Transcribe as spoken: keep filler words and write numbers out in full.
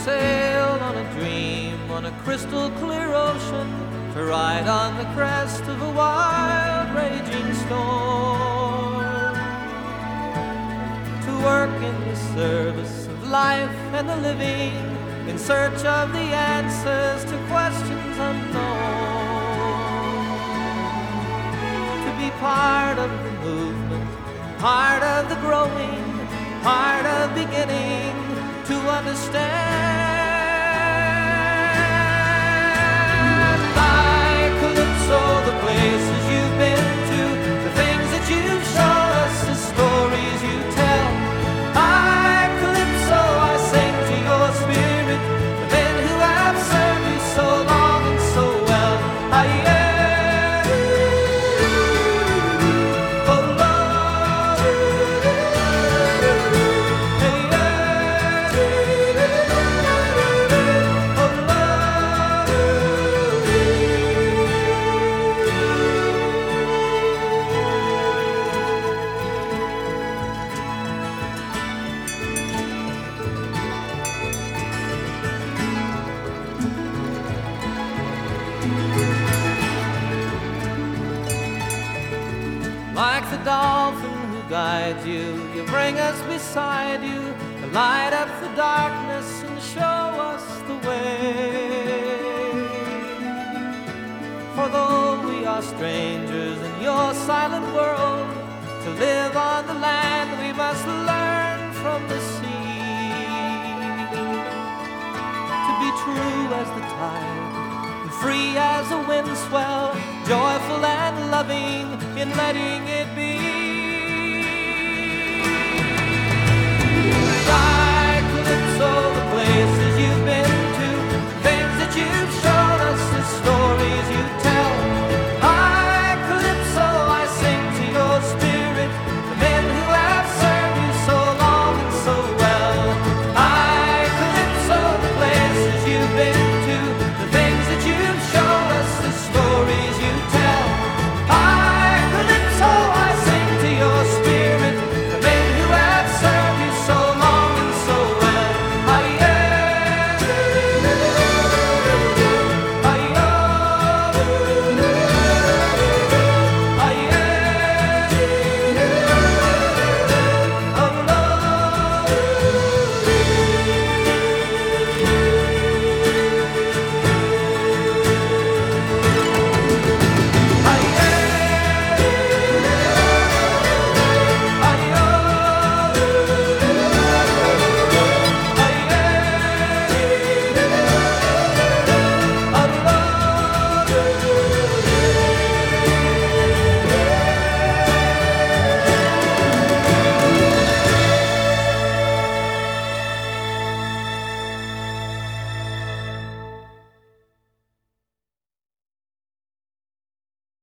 sail on a dream on a crystal clear ocean, to ride on the crest of a wild raging storm, to work in the service of life and the living, in search of the answers to questions unknown, to be part of the movement, part of the growing, part of beginning to understand. My Calypso, the places you've been to, the things that you've shown us, the stories you tell. My Calypso, I sing to your spirit, the men who have served you so long and so well. I am like the dolphin who guides you, you bring us beside you to light up the darkness and show us the way. For though we are strangers in your silent world, to live on the land we must learn from the sea, to be true as the tide, free as a wind swell, joyful and loving in letting it be.